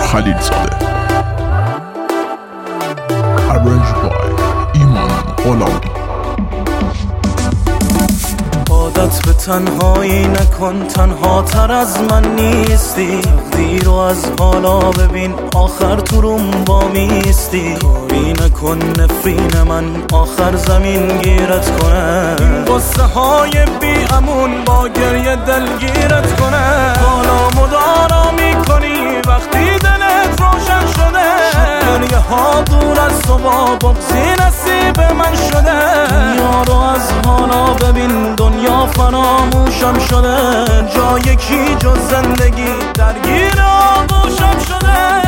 خلیلزاده. Arranged by ایمان غلامی. عادت به تنهایی نکن، تنها تر از من نیستی. تقدیر رو از حالا ببین، آخر تو روم با میستی. کاری نکن نفرین من آخر زمین گیرت کنه. این قصه های بی امون با گریه دلگیرت کنه. حالا مدارا میکنی وقتی دلت روشن شده. گریه ها دور از تو با بغضی نصیب من شده. دنیا رو از حالا ببین، دنیا فراموشم شده. جای کی جز زندگی درگیر آغوشم شده.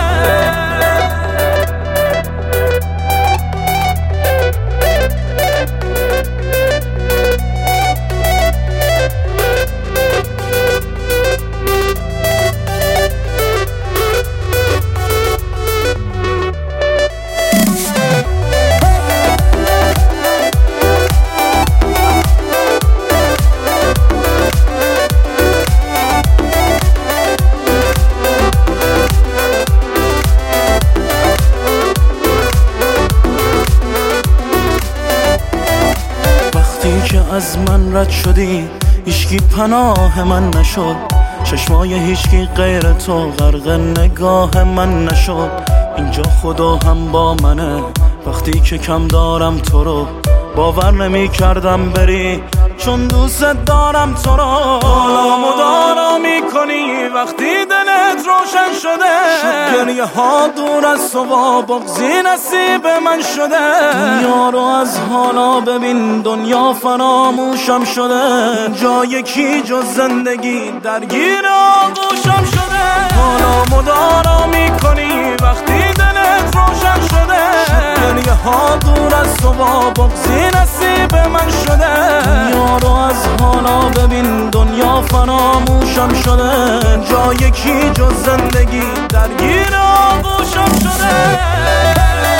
که از من رد شدی هیچکی پناه من نشد. چشمای هیچکی غیر تو غرق نگاه من نشد. اینجا خدا هم با منه وقتی که کم دارم تو رو. باور نمی کردم بری چون دوست دارم تو رو. حالا مدارا میکنی وقتی دلت روشن شده. گریه ها دور از تو با بغضی نصیب من شده. دنیا رو از حالا ببین، دنیا فراموشم شده. جای کی جز زندگی درگیر آغوشم شده. حالا مدارا میکنی وقتی دلت روشن شده. گریه ها دور از تو با بغضی نصیب من شده. دنیا رو از حالا ببین، دنیا فراموشم شده. جای کی جز زندگی درگیر آغوشم شده.